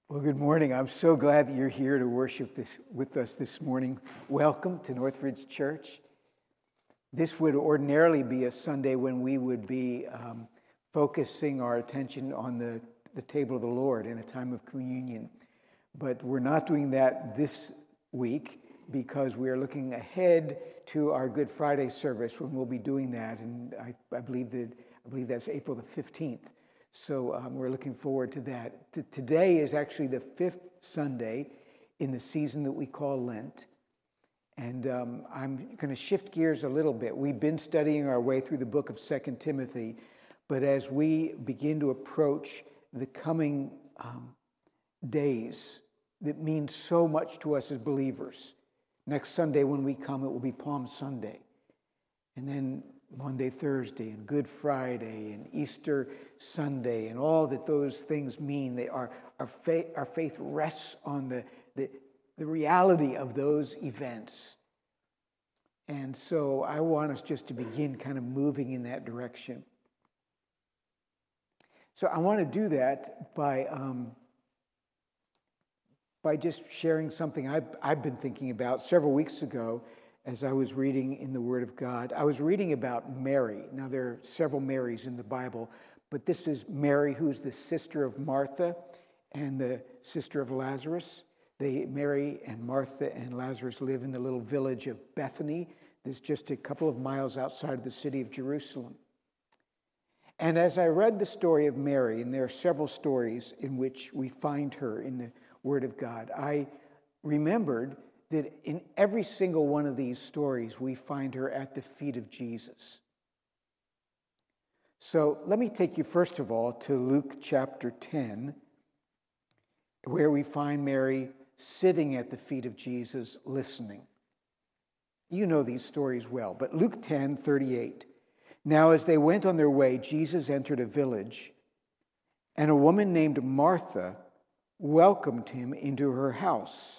Well, good morning. I'm so glad that you're here to worship with us this morning. Welcome to Northridge Church. This would ordinarily be a Sunday when we would be focusing our attention on the table of the Lord in a time of communion. But we're not doing that this week because we are looking ahead to our Good Friday service when we'll be doing that. And I believe that's April the 15th. So we're looking forward to that. Today is actually the fifth Sunday in the season that we call Lent. And I'm going to shift gears a little bit. We've been studying our way through the book of 2 Timothy. But as we begin to approach the coming days that mean so much to us as believers, next Sunday when we come, it will be Palm Sunday. And then Monday, Thursday, and Good Friday, and Easter Sunday, and all that those things mean. Our faith rests on the reality of those events. And so I want us just to begin kind of moving in that direction. So I want to do that by just sharing something I've been thinking about several weeks ago. As I was reading in the Word of God, I was reading about Mary. Now, there are several Marys in the Bible, but this is Mary, who is the sister of Martha and the sister of Lazarus. Mary and Martha and Lazarus live in the little village of Bethany. That's just a couple of miles outside of the city of Jerusalem. And as I read the story of Mary, and there are several stories in which we find her in the Word of God, I remembered that in every single one of these stories, we find her at the feet of Jesus. So let me take you first of all to Luke chapter 10, where we find Mary sitting at the feet of Jesus listening. You know these stories well, but Luke 10:38. Now as they went on their way, Jesus entered a village, and a woman named Martha welcomed him into her house.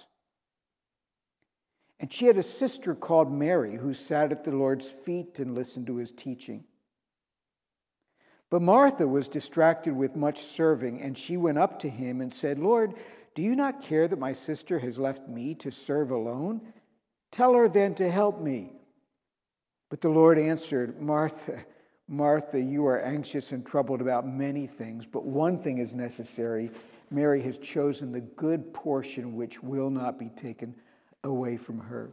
And she had a sister called Mary who sat at the Lord's feet and listened to his teaching. But Martha was distracted with much serving, and she went up to him and said, "Lord, do you not care that my sister has left me to serve alone? Tell her then to help me." But the Lord answered, "Martha, Martha, you are anxious and troubled about many things, but one thing is necessary. Mary has chosen the good portion which will not be taken away from her."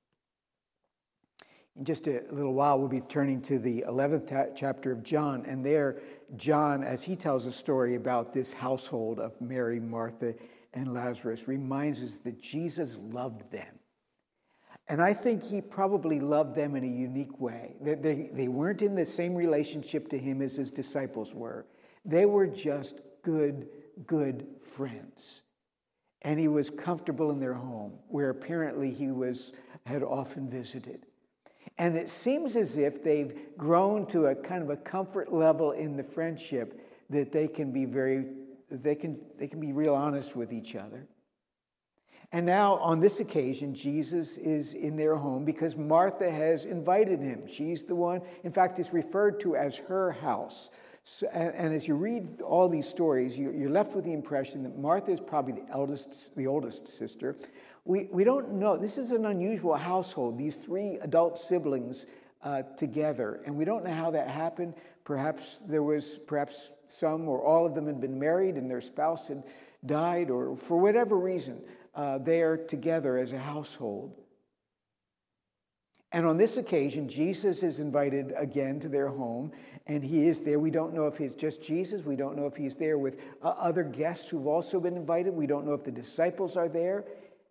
In just a little while, we'll be turning to the 11th chapter of John, and there, John, as he tells a story about this household of Mary, Martha, and Lazarus, reminds us that Jesus loved them. And I think he probably loved them in a unique way. They weren't in the same relationship to him as his disciples were. They were just good friends. And he was comfortable in their home, where apparently he had often visited. And it seems as if they've grown to a kind of a comfort level in the friendship that they can be real honest with each other. And now on this occasion, Jesus is in their home because Martha has invited him. She's the one, in fact, it's referred to as her house. So, and as you read all these stories, you're left with the impression that Martha is probably the oldest sister. We don't know. This is an unusual household, these three adult siblings together. And we don't know how that happened. Perhaps some or all of them had been married and their spouse had died, or for whatever reason, they are together as a household. And on this occasion, Jesus is invited again to their home, and he is there. We don't know if it's just Jesus. We don't know if he's there with other guests who've also been invited. We don't know if the disciples are there.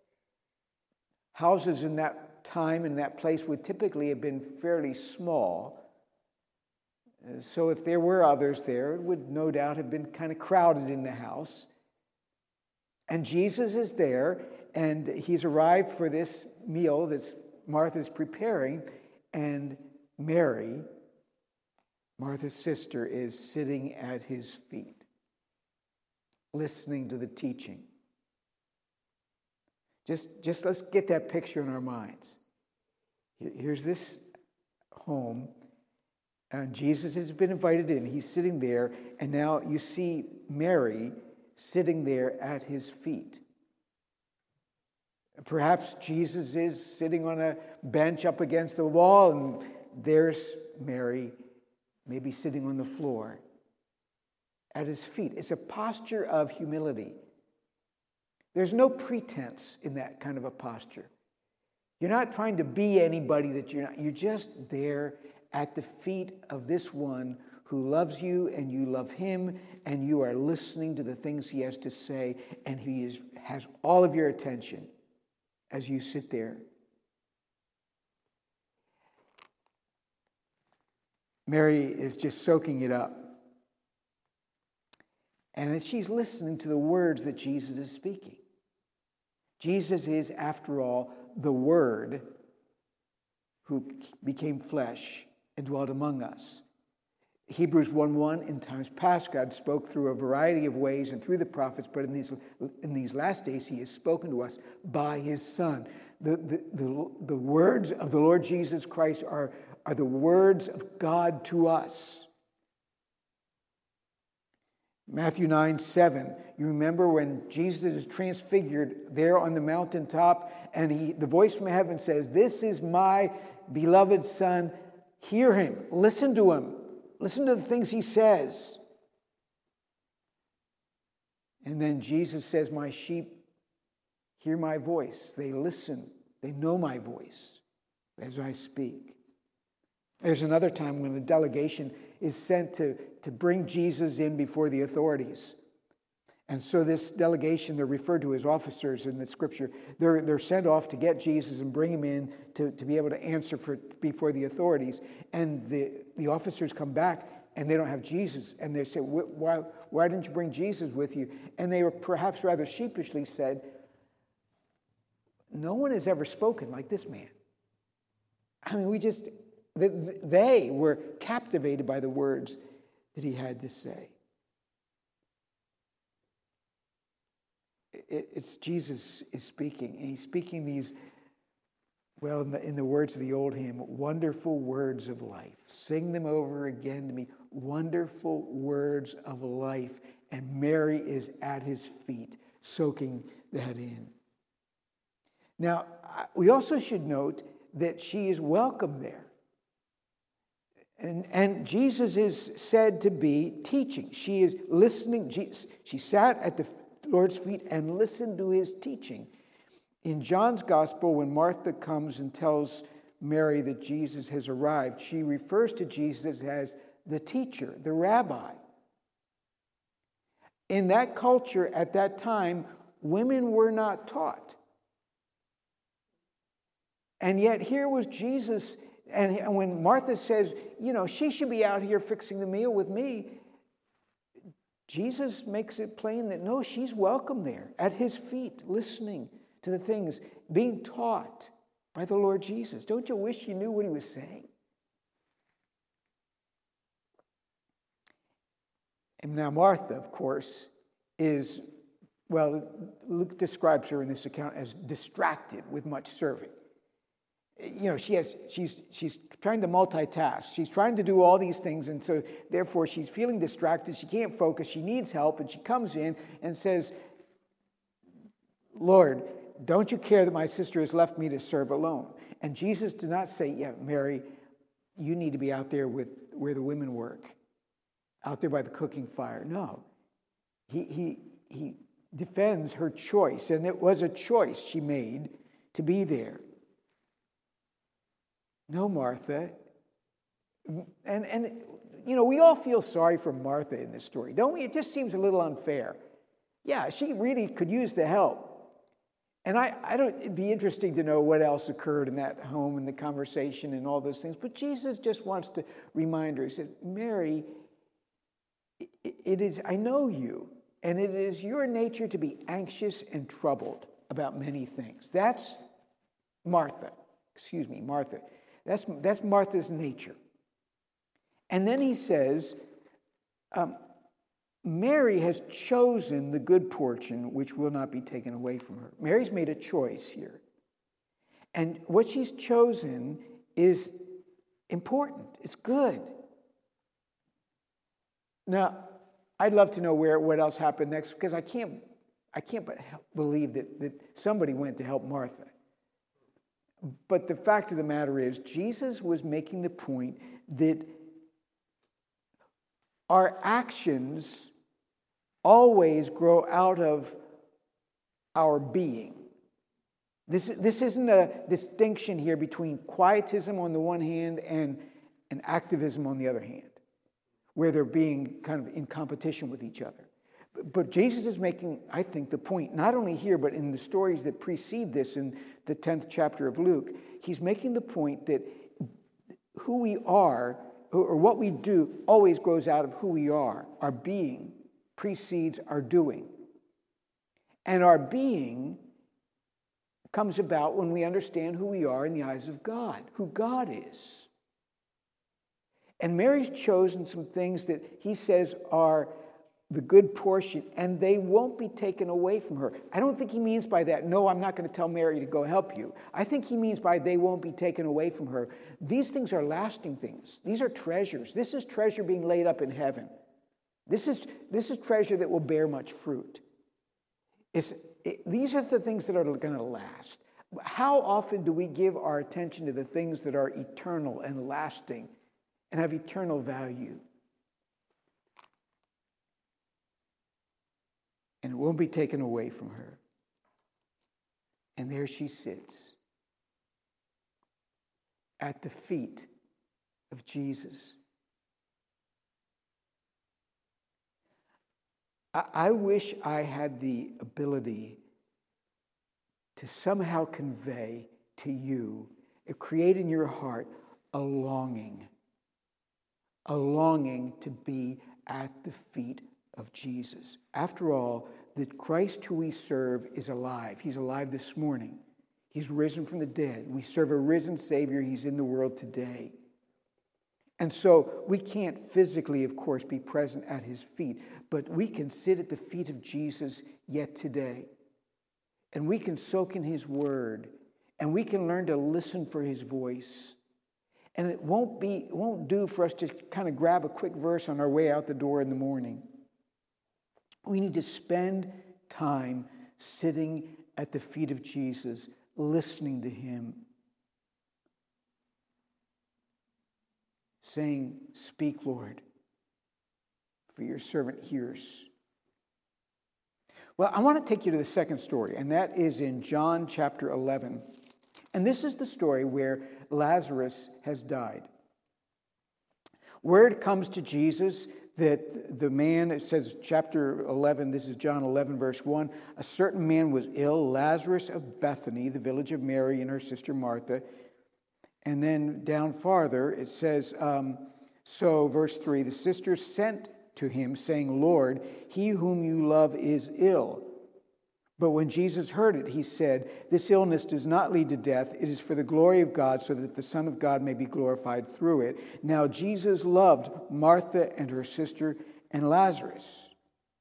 Houses in that time, in that place, would typically have been fairly small. So if there were others there, it would no doubt have been kind of crowded in the house. And Jesus is there, and he's arrived for this meal that's Martha's preparing, and Mary, Martha's sister, is sitting at his feet, listening to the teaching. Just let's get that picture in our minds. Here's this home, and Jesus has been invited in. He's sitting there, and now you see Mary sitting there at his feet. Perhaps Jesus is sitting on a bench up against the wall, and there's Mary, maybe sitting on the floor at his feet. It's a posture of humility. There's no pretense in that kind of a posture. You're not trying to be anybody that you're not. You're just there at the feet of this one who loves you and you love him, and you are listening to the things he has to say, and he has all of your attention as you sit there. Mary is just soaking it up. And she's listening to the words that Jesus is speaking. Jesus is, after all, the Word who became flesh and dwelt among us. Hebrews 1:1, in times past, God spoke through a variety of ways and through the prophets, but in these last days, he has spoken to us by his Son. The words of the Lord Jesus Christ are the words of God to us. Matthew 9:7, you remember when Jesus is transfigured there on the mountaintop, and the voice from heaven says, "This is my beloved Son, hear him, listen to him. Listen to the things he says." And then Jesus says, "My sheep hear my voice. They listen. They know my voice as I speak." There's another time when a delegation is sent to bring Jesus in before the authorities. And so this delegation, they're referred to as officers in the scripture. They're sent off to get Jesus and bring him in to be able to answer before the authorities. And the officers come back and they don't have Jesus. And they say, why didn't you bring Jesus with you? And they were perhaps rather sheepishly said, "No one has ever spoken like this man." I mean, they were captivated by the words that he had to say. It's Jesus is speaking, and he's speaking these, well, in the words of the old hymn, wonderful words of life. Sing them over again to me, wonderful words of life. And Mary is at his feet, soaking that in. Now, we also should note that she is welcome there. And Jesus is said to be teaching. She is listening. She sat at the Lord's feet and listened to his teaching. In John's gospel, when Martha comes and tells Mary that Jesus has arrived, she refers to Jesus as the teacher, the rabbi. In that culture at that time, women were not taught. And yet here was Jesus, and when Martha says, she should be out here fixing the meal with me, Jesus makes it plain that no, she's welcome there at his feet, listening to the things, being taught by the Lord Jesus. Don't you wish you knew what he was saying? And now Martha, of course, is, well, Luke describes her in this account as distracted with much serving. She's trying to multitask. She's trying to do all these things, and so therefore she's feeling distracted. She can't focus. She needs help, and she comes in and says, "Lord, don't you care that my sister has left me to serve alone?" And Jesus did not say, "Yeah, Mary, you need to be out there where the women work, out there by the cooking fire." No, he defends her choice, and it was a choice she made to be there. No, Martha. And we all feel sorry for Martha in this story, don't we? It just seems a little unfair. Yeah, she really could use the help. And it'd be interesting to know what else occurred in that home and the conversation and all those things. But Jesus just wants to remind her. He said, "Mary, I know you, and it is your nature to be anxious and troubled about many things." That's Martha. That's Martha's nature. And then he says, Mary has chosen the good portion which will not be taken away from her. Mary's made a choice here. And what she's chosen is important. It's good. Now, I'd love to know what else happened next, because I can't but believe that somebody went to help Martha. But the fact of the matter is, Jesus was making the point that our actions always grow out of our being. This isn't a distinction here between quietism on the one hand and activism on the other hand, where they're being kind of in competition with each other. But Jesus is making, I think, the point, not only here, but in the stories that precede this in the 10th chapter of Luke. He's making the point that who we are, or what we do, always grows out of who we are. Our being precedes our doing. And our being comes about when we understand who we are in the eyes of God, who God is. And Mary's chosen some things that he says are the good portion, and they won't be taken away from her. I don't think he means by that, no, I'm not going to tell Mary to go help you. I think he means by they won't be taken away from her. These things are lasting things. These are treasures. This is treasure being laid up in heaven. This is treasure that will bear much fruit. These are the things that are going to last. How often do we give our attention to the things that are eternal and lasting and have eternal value? And it won't be taken away from her. And there she sits at the feet of Jesus. I wish I had the ability to somehow convey to you, create in your heart a longing to be at the feet of Jesus. After all, the Christ who we serve is alive. He's alive this morning. He's risen from the dead. We serve a risen Savior. He's in the world today. And so we can't physically, of course, be present at his feet, but we can sit at the feet of Jesus yet today. And we can soak in his word, and we can learn to listen for his voice. And it won't do for us to kind of grab a quick verse on our way out the door in the morning. We need to spend time sitting at the feet of Jesus, listening to him, saying, "Speak, Lord, for your servant hears." Well, I want to take you to the second story, and that is in John chapter 11. And this is the story where Lazarus has died. Word comes to Jesus that the man, it says chapter 11, this is John 11, verse 1, a certain man was ill, Lazarus of Bethany, the village of Mary and her sister Martha. And then down farther, it says, so verse 3, the sisters sent to him, saying, "Lord, he whom you love is ill." But when Jesus heard it, he said, "This illness does not lead to death. It is for the glory of God, so that the Son of God may be glorified through it." Now Jesus loved Martha and her sister and Lazarus.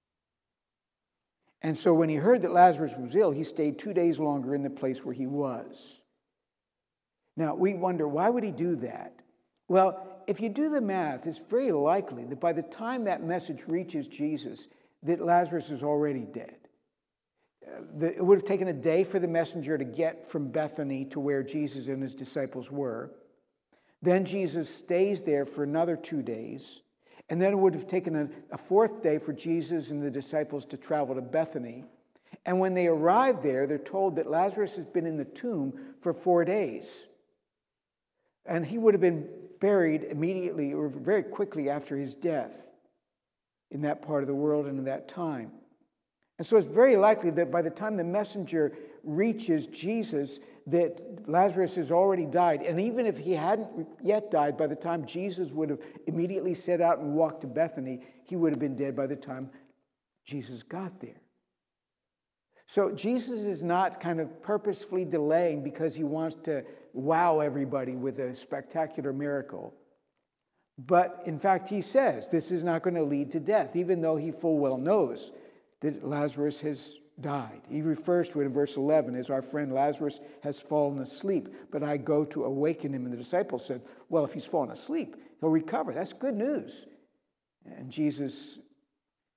And so when he heard that Lazarus was ill, he stayed 2 days longer in the place where he was. Now we wonder, why would he do that? Well, if you do the math, it's very likely that by the time that message reaches Jesus, that Lazarus is already dead. It would have taken a day for the messenger to get from Bethany to where Jesus and his disciples were. Then Jesus stays there for another 2 days. And then it would have taken a fourth day for Jesus and the disciples to travel to Bethany. And when they arrive there, they're told that Lazarus has been in the tomb for 4 days. And he would have been buried immediately or very quickly after his death in that part of the world and in that time. And so it's very likely that by the time the messenger reaches Jesus, that Lazarus has already died. And even if he hadn't yet died, by the time Jesus would have immediately set out and walked to Bethany, he would have been dead by the time Jesus got there. So Jesus is not kind of purposefully delaying because he wants to wow everybody with a spectacular miracle. But in fact, he says this is not going to lead to death, even though he full well knows that Lazarus has died. He refers to it in verse 11 as our friend Lazarus has fallen asleep, but I go to awaken him. And the disciples said, well, if he's fallen asleep, he'll recover. That's good news. And Jesus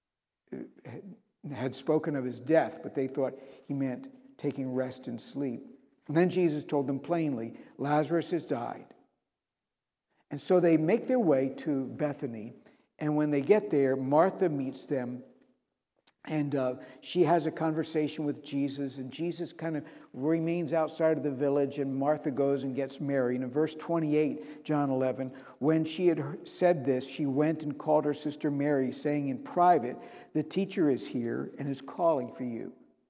had spoken of his death, but they thought he meant taking rest and sleep. And then Jesus told them plainly, Lazarus has died. And so they make their way to Bethany. And when they get there, Martha meets them. And she has a conversation with Jesus. And Jesus kind of remains outside of the village. And Martha goes and gets Mary. And in verse 28, John 11, when she had said this, she went and called her sister Mary, saying in private, the teacher is here and is calling for you.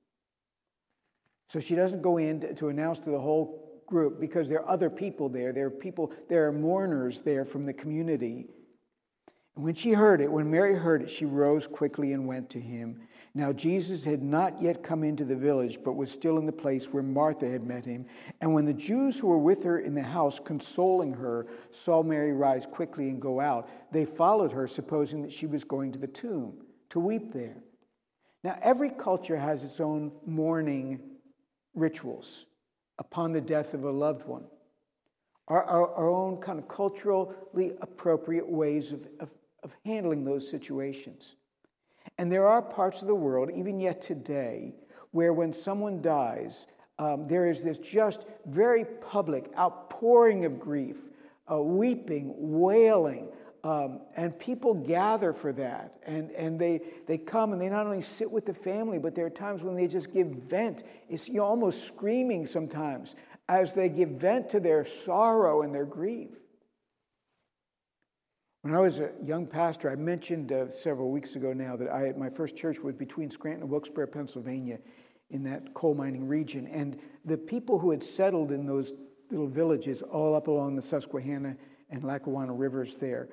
So she doesn't go in to announce to the whole group because there are other people there. There are mourners there from the community. And when Mary heard it, she rose quickly and went to him. Now Jesus had not yet come into the village, but was still in the place where Martha had met him. And when the Jews who were with her in the house, consoling her, saw Mary rise quickly and go out, they followed her, supposing that she was going to the tomb to weep there. Now every culture has its own mourning rituals upon the death of a loved one. Our own kind of culturally appropriate ways of handling those situations. And there are parts of the world, even yet today, where when someone dies, there is this just very public outpouring of grief, weeping, wailing, and people gather for that. And they come and they not only sit with the family, but there are times when they just give vent. It's almost screaming sometimes as they give vent to their sorrow and their grief. When I was a young pastor, I mentioned several weeks ago now that my first church was between Scranton and Wilkes-Barre, Pennsylvania, in that coal mining region. And the people who had settled in those little villages all up along the Susquehanna and Lackawanna rivers there,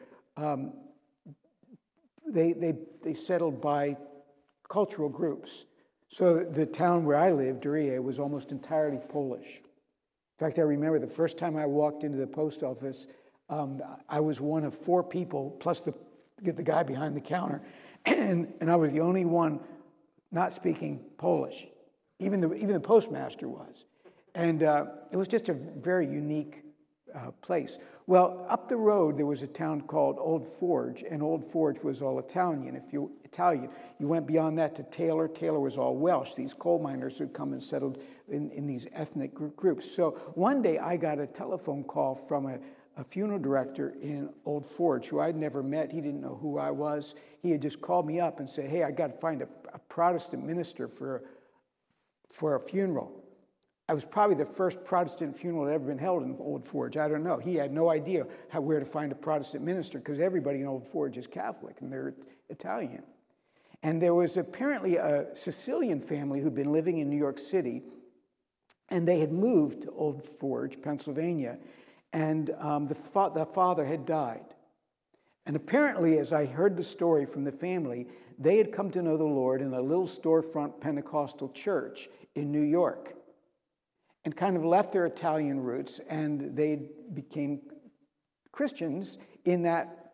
they settled by cultural groups. So the town where I lived, Duryea, was almost entirely Polish. In fact, I remember the first time I walked into the post office, I was one of 4 people, plus the guy behind the counter, and I was the only one not speaking Polish. Even the postmaster was. And it was just a very unique place. Well, up the road, there was a town called Old Forge, and Old Forge was all Italian. You went beyond that to Taylor. Taylor was all Welsh, these coal miners who'd come and settled in these ethnic groups. So one day I got a telephone call from a funeral director in Old Forge who I'd never met. He didn't know who I was. He had just called me up and said, hey, I got to find a Protestant minister for a funeral. I was probably the first Protestant funeral that had ever been held in Old Forge. I don't know. He had no idea where to find a Protestant minister because everybody in Old Forge is Catholic and they're Italian. And there was apparently a Sicilian family who'd been living in New York City, and they had moved to Old Forge, Pennsylvania, and the father had died. And apparently, as I heard the story from the family, they had come to know the Lord in a little storefront Pentecostal church in New York and kind of left their Italian roots, and they became Christians in that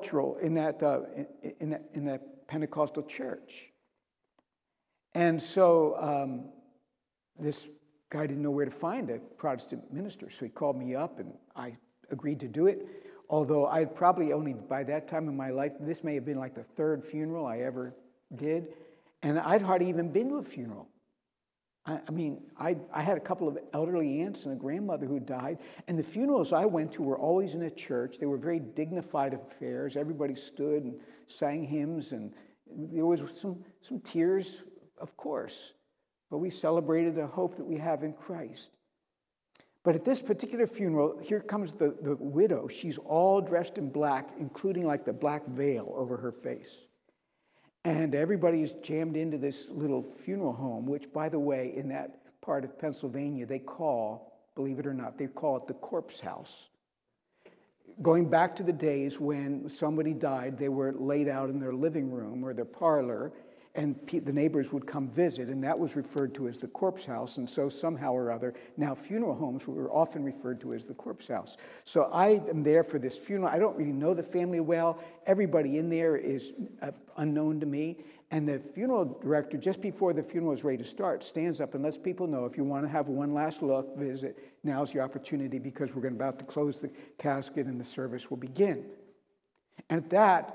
Pentecostal church. And so this guy didn't know where to find a Protestant minister, so he called me up, and I agreed to do it. Although I'd probably only, by that time in my life, this may have been like the 3rd funeral I ever did, and I'd hardly even been to a funeral. I had a couple of elderly aunts and a grandmother who died, and the funerals I went to were always in a church. They were very dignified affairs. Everybody stood and sang hymns, and there was some tears, of course, but we celebrated the hope that we have in Christ. But at this particular funeral, here comes the widow. She's all dressed in black, including like the black veil over her face. And everybody's jammed into this little funeral home, which, by the way, in that part of Pennsylvania, they call, believe it or not, they call it the corpse house. Going back to the days when somebody died, they were laid out in their living room or their parlor, and the neighbors would come visit, and that was referred to as the corpse house. And so somehow or other, now funeral homes were often referred to as the corpse house. So I am there for this funeral. I don't really know the family well. Everybody in there is unknown to me. And the funeral director, just before the funeral is ready to start, stands up and lets people know, if you want to have one last look, visit, now's your opportunity, because we're about to close the casket and the service will begin. And at that,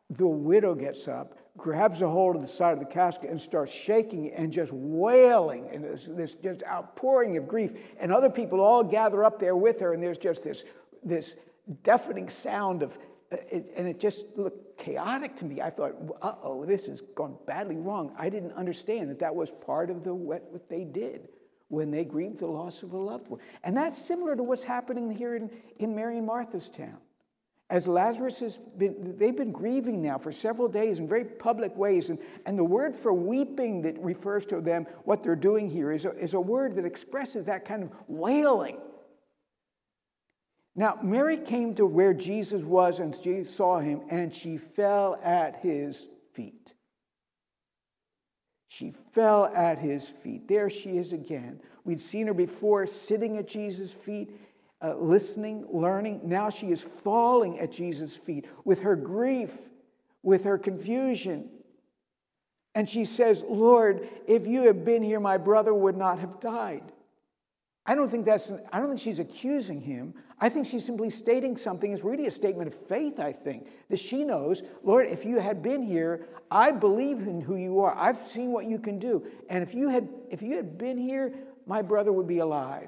the widow gets up, grabs a hold of the side of the casket and starts shaking and just wailing, and this just outpouring of grief. And other people all gather up there with her, and there's just this deafening sound of, and it just looked chaotic to me. I thought, uh-oh, this has gone badly wrong. I didn't understand that was part of what they did when they grieved the loss of a loved one. And that's similar to what's happening here in Mary and Martha's town. As Lazarus they've been grieving now for several days in very public ways. And the word for weeping that refers to them, what they're doing here, is a word that expresses that kind of wailing. Now, Mary came to where Jesus was and she saw him, and she fell at his feet. She fell at his feet. There she is again. We'd seen her before sitting at Jesus' feet, listening, learning. Now she is falling at Jesus' feet with her grief, with her confusion. And she says, Lord, if you had been here, my brother would not have died. I don't think she's accusing him. I think she's simply stating something. It's really a statement of faith, I think, that she knows, Lord, if you had been here, I believe in who you are. I've seen what you can do. And if you had been here, my brother would be alive.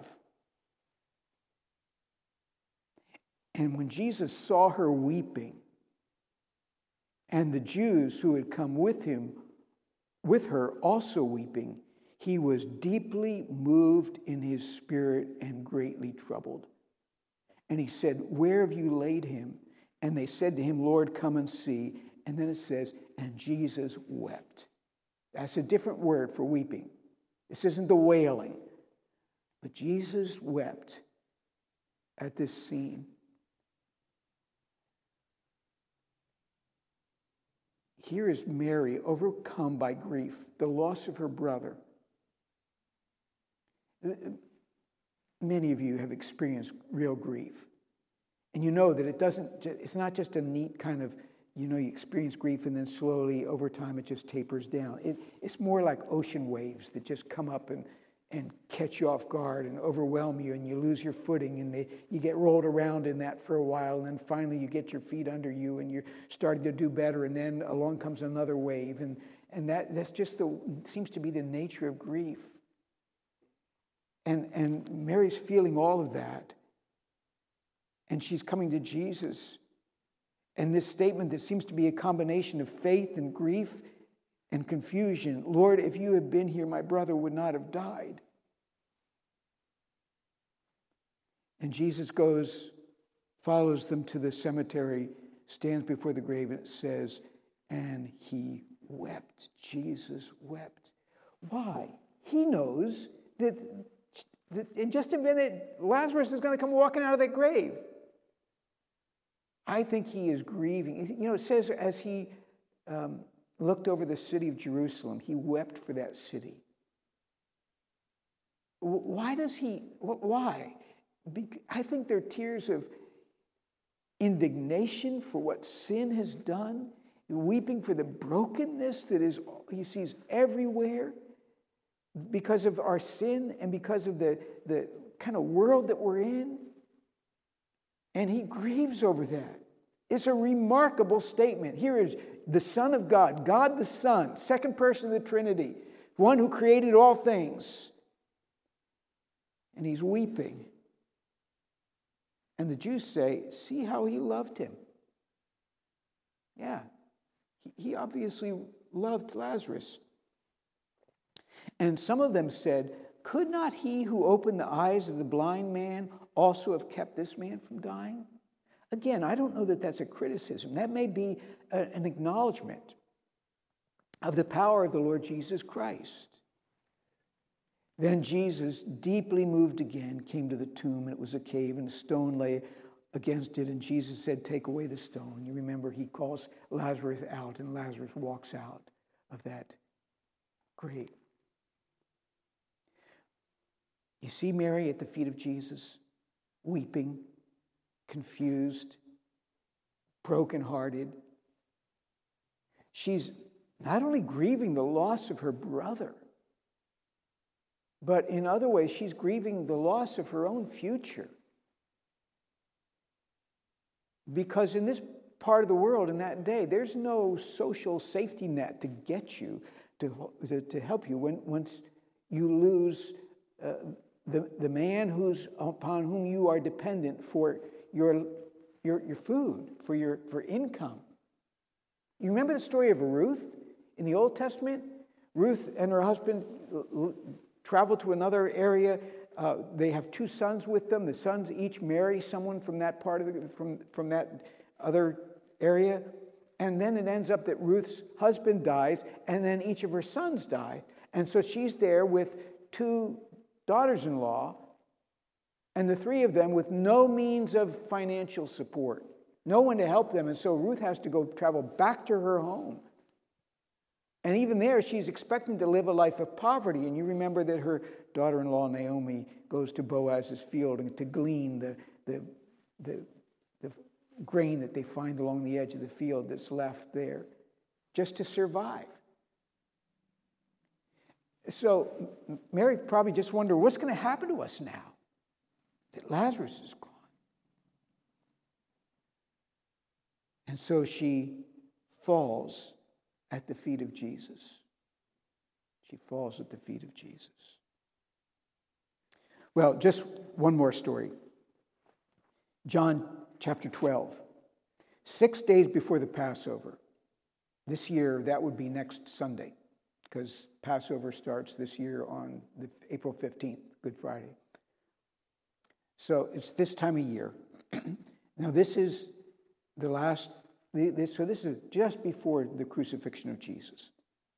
And when Jesus saw her weeping, and the Jews who had come with her also weeping, he was deeply moved in his spirit and greatly troubled. And he said, where have you laid him? And they said to him, Lord, come and see. And then it says, and Jesus wept. That's a different word for weeping. This isn't the wailing. But Jesus wept at this scene. Here is Mary overcome by grief, the loss of her brother. Many of you have experienced real grief. And you know that it's not just a neat kind of, you experience grief and then slowly over time it just tapers down. It's more like ocean waves that just come up and catch you off guard and overwhelm you, and you lose your footing, and you get rolled around in that for a while, and then finally you get your feet under you and you're starting to do better, and then along comes another wave. And that's just seems to be the nature of grief. And Mary's feeling all of that. And she's coming to Jesus. And this statement that seems to be a combination of faith and grief and confusion. Lord, if you had been here, my brother would not have died. And Jesus follows them to the cemetery, stands before the grave, and it says, and he wept. Jesus wept. Why? He knows that in just a minute, Lazarus is going to come walking out of that grave. I think he is grieving. It says as he looked over the city of Jerusalem, he wept for that city. Why does he? Why? I think they're tears of indignation for what sin has done, weeping for the brokenness that he sees everywhere, because of our sin and because of the kind of world that we're in. And he grieves over that. It's a remarkable statement. Here is the Son of God, God the Son, second person of the Trinity, one who created all things. And he's weeping. And the Jews say, see how he loved him. Yeah, he obviously loved Lazarus. And some of them said, could not he who opened the eyes of the blind man also have kept this man from dying? Again, I don't know that that's a criticism. That may be an acknowledgement of the power of the Lord Jesus Christ. Then Jesus, deeply moved again, came to the tomb, and it was a cave, and a stone lay against it. And Jesus said, take away the stone. You remember he calls Lazarus out, and Lazarus walks out of that grave. You see Mary at the feet of Jesus, weeping, confused, brokenhearted. She's not only grieving the loss of her brother, but in other ways, she's grieving the loss of her own future. Because in this part of the world in that day, there's no social safety net to get you, to help you once you lose the man upon whom you are dependent for your food, for income. You remember the story of Ruth in the Old Testament? Ruth and her husband travel to another area. They have 2 sons with them. The sons each marry someone from that part of from that other area. And then it ends up that Ruth's husband dies, and then each of her sons die. And so she's there with 2 daughters-in-law, and the 3 of them with no means of financial support, no one to help them. And so Ruth has to go travel back to her home. And even there, she's expecting to live a life of poverty. And you remember that her daughter-in-law, Naomi, goes to Boaz's field and to glean the grain that they find along the edge of the field that's left there, just to survive. So Mary probably just wondered, what's going to happen to us now that Lazarus is gone? And so she falls at the feet of Jesus. She falls at the feet of Jesus. Well, just one more story. John chapter 12. 6 days before the Passover. This year, that would be next Sunday, because Passover starts this year on April 15th, Good Friday. So it's this time of year. Now this is the last, so this is just before the crucifixion of Jesus.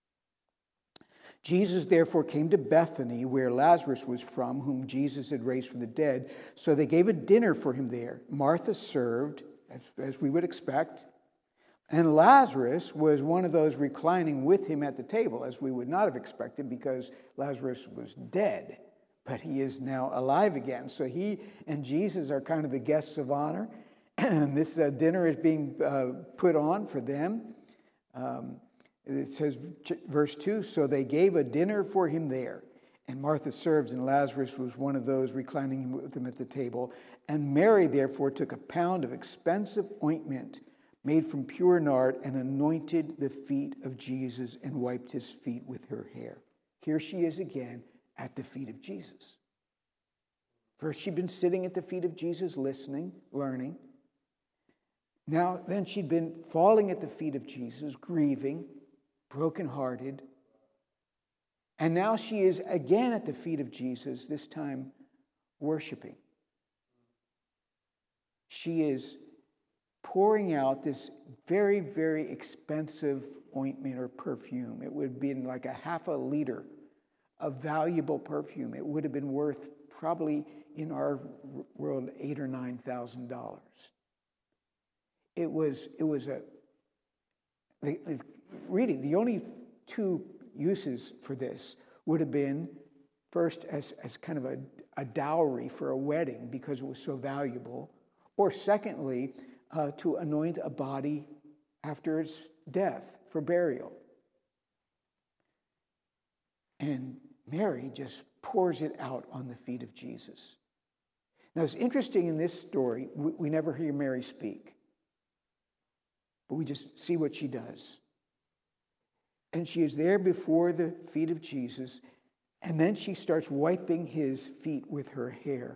Jesus therefore came to Bethany, where Lazarus was from, whom Jesus had raised from the dead. So they gave a dinner for him there. Martha served, as we would expect, and Lazarus was one of those reclining with him at the table, as we would not have expected, because Lazarus was dead, but he is now alive again. So he and Jesus are kind of the guests of honor, and this dinner is being put on for them. It says, verse 2, so they gave a dinner for him there. And Martha serves, and Lazarus was one of those reclining with him at the table. And Mary, therefore, took a pound of expensive ointment made from pure nard and anointed the feet of Jesus and wiped his feet with her hair. Here she is again at the feet of Jesus. First, she'd been sitting at the feet of Jesus, listening, learning. Now, then she'd been falling at the feet of Jesus, grieving, brokenhearted. And now she is again at the feet of Jesus, this time worshiping. She is pouring out this very, very expensive ointment or perfume. It would have been like a half a liter of valuable perfume. It would have been worth probably in our world $8,000 or $9,000. It was really the only 2 uses for this would have been first as kind of a dowry for a wedding because it was so valuable, or secondly, to anoint a body after its death for burial. And Mary just pours it out on the feet of Jesus. Now, it's interesting in this story, we never hear Mary speak, but we just see what she does. And she is there before the feet of Jesus, and then she starts wiping his feet with her hair.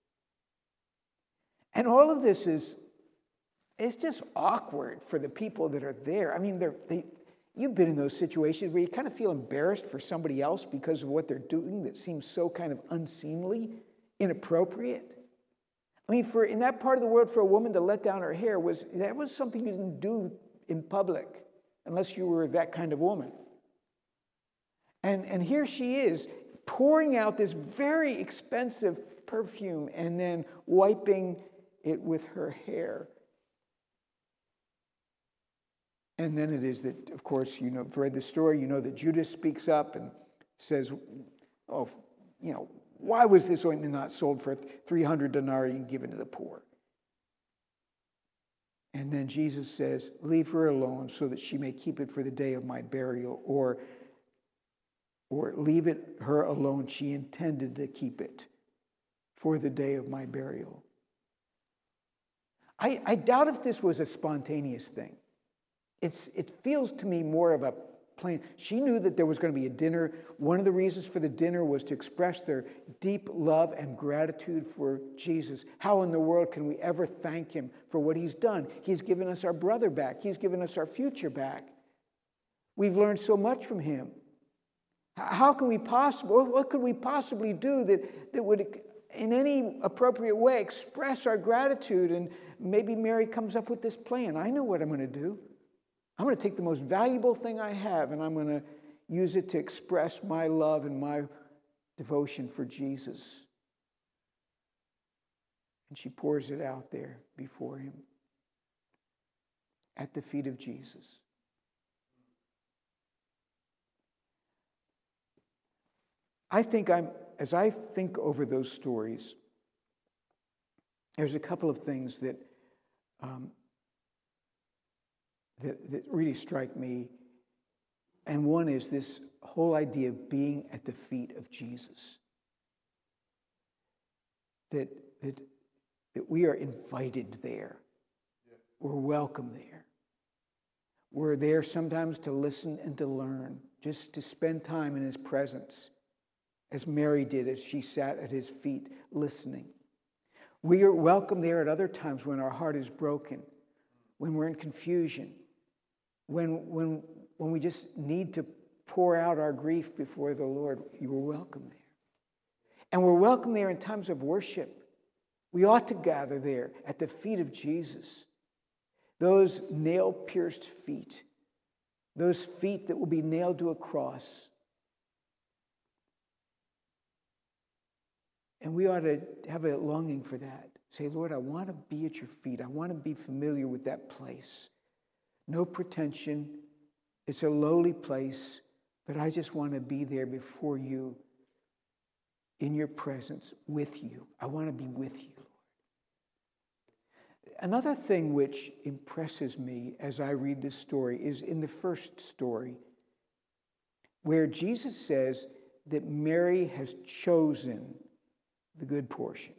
And all of this it's just awkward for the people that are there. I mean, you've been in those situations where you kind of feel embarrassed for somebody else because of what they're doing that seems so kind of unseemly, inappropriate. I mean, in that part of the world, for a woman to let down her hair was something you didn't do in public unless you were that kind of woman. And here she is pouring out this very expensive perfume and then wiping it with her hair. And then it is that, of course, if you've read the story, you know that Judas speaks up and says, why was this ointment not sold for 300 denarii and given to the poor? And then Jesus says, leave her alone so that she may keep it for the day of my burial, or leave her alone. She intended to keep it for the day of my burial. I doubt if this was a spontaneous thing. It feels to me more of a plan. She knew that there was going to be a dinner. One of the reasons for the dinner was to express their deep love and gratitude for Jesus. How in the world can we ever thank him for what he's done? He's given us our brother back. He's given us our future back. We've learned so much from him. How can we what could we possibly do that would, in any appropriate way, express our gratitude? And maybe Mary comes up with this plan. I know what I'm going to do. I'm going to take the most valuable thing I have, and I'm going to use it to express my love and my devotion for Jesus. And she pours it out there before him at the feet of Jesus. As I think over those stories, there's a couple of things that really strike me. And one is this whole idea of being at the feet of Jesus. That we are invited there. Yeah. We're welcome there. We're there sometimes to listen and to learn, just to spend time in his presence, as Mary did as she sat at his feet listening. We are welcome there at other times when our heart is broken, when we're in confusion, when we just need to pour out our grief before the Lord. You are welcome there. And we're welcome there in times of worship. We ought to gather there at the feet of Jesus. Those nail-pierced feet, those feet that will be nailed to a cross. And we ought to have a longing for that. Say, Lord, I want to be at your feet. I want to be familiar with that place. No pretension. It's a lowly place, but I just want to be there before you, in your presence, with you. I want to be with you, Lord. Another thing which impresses me as I read this story is in the first story, where Jesus says that Mary has chosen the good portion.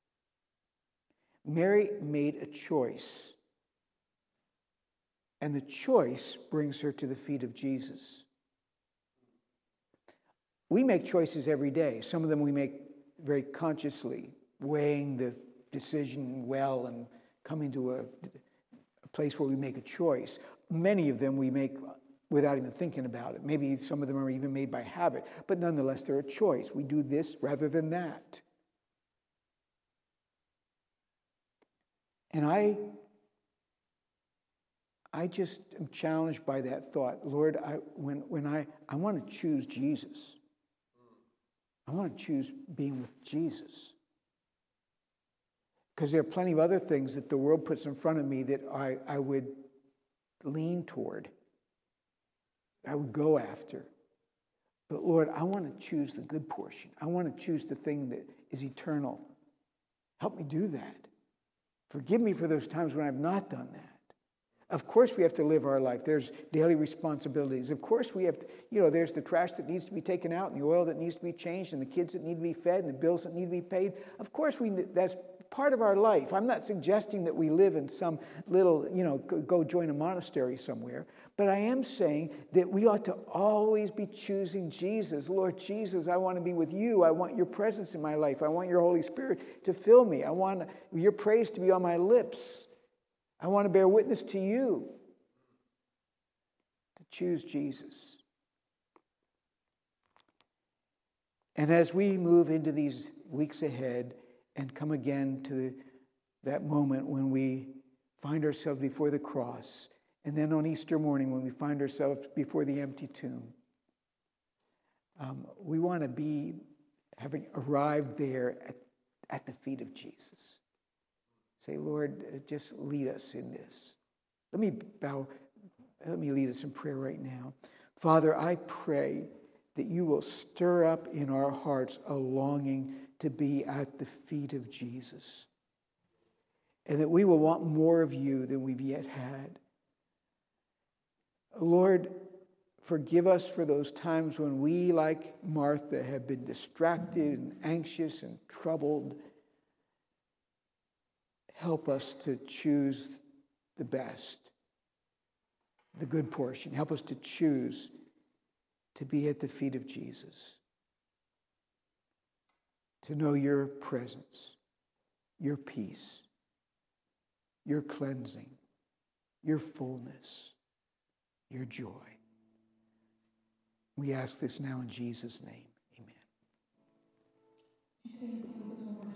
Mary made a choice. And the choice brings her to the feet of Jesus. We make choices every day. Some of them we make very consciously, weighing the decision well and coming to a place where we make a choice. Many of them we make without even thinking about it. Maybe some of them are even made by habit. But nonetheless, they're a choice. We do this rather than that. And I just am challenged by that thought. Lord, when I want to choose Jesus. I want to choose being with Jesus. Because there are plenty of other things that the world puts in front of me that I would lean toward. I would go after. But Lord, I want to choose the good portion. I want to choose the thing that is eternal. Help me do that. Forgive me for those times when I've not done that. Of course we have to live our life. There's daily responsibilities. Of course we have to, there's the trash that needs to be taken out and the oil that needs to be changed and the kids that need to be fed and the bills that need to be paid. Of course that's part of our life. I'm not suggesting that we live in some little, go join a monastery somewhere. But I am saying that we ought to always be choosing Jesus. Lord Jesus, I want to be with you. I want your presence in my life. I want your Holy Spirit to fill me. I want your praise to be on my lips. I want to bear witness to you. To choose Jesus. And as we move into these weeks ahead and come again to that moment when we find ourselves before the cross, and then on Easter morning when we find ourselves before the empty tomb, we want to be having arrived there at the feet of Jesus. Say, Lord, just lead us in this. Let me lead us in prayer right now. Father, I pray that you will stir up in our hearts a longing to be at the feet of Jesus. And that we will want more of you than we've yet had. Lord, forgive us for those times when we, like Martha, have been distracted and anxious and troubled. help us to choose the best, the good portion. Help us to choose to be at the feet of Jesus, to know your presence, your peace, your cleansing, your fullness, your joy. We ask this now in Jesus' name. Amen.